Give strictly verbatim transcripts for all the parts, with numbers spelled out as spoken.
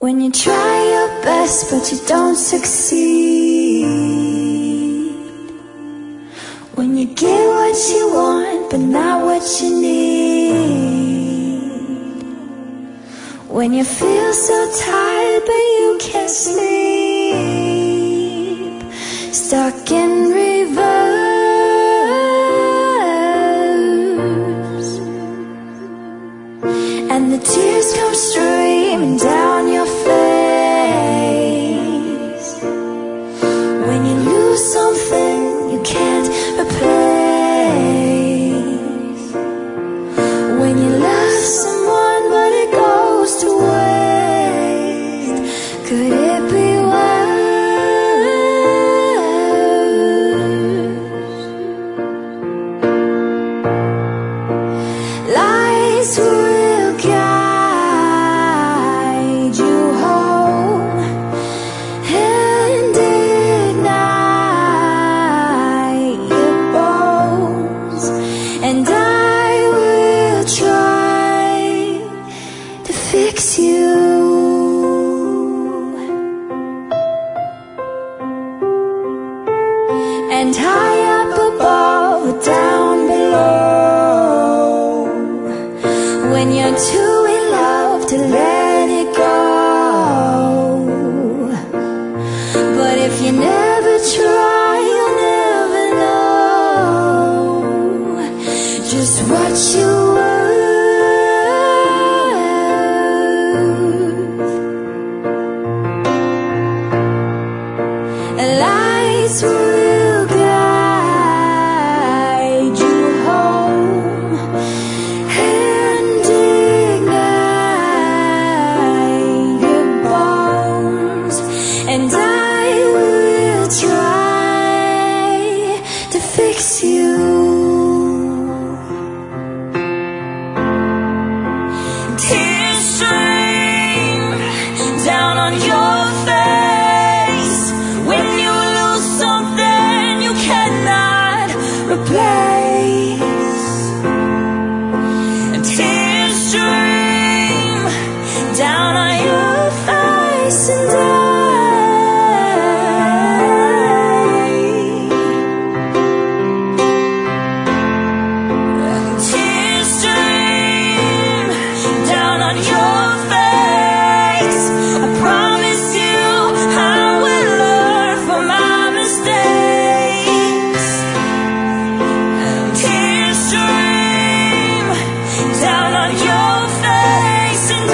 When you try your best but you don't succeed, when you get what you want but not what you need, when you feel so tired but you can't sleep, stuck in reverse, and the tears come streaming down your face when you lose something you can't replace, when you love someone but it goes to waste. Could it be worse? Lies will guide you home and ignite your bones, and I will try to fix you. And high up above or down below, when you're too in love to let it go. But if you never try, you'll never know just what you worth. Lights will guide you home and ignite your bones, and I will try to fix you. Tears stream down on your face when you lose something you cannot replace. And tears stream down on your face, and I, tears stream down on your face. I promise you I will learn from my mistakes. Tears stream down on your face, and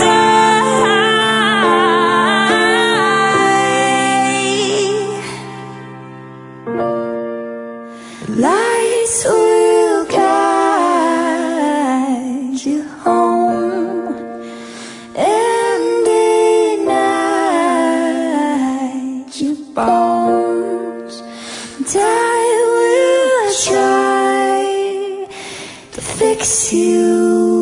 I, lights will guide you home and ignite your bones, and I will try to fix you.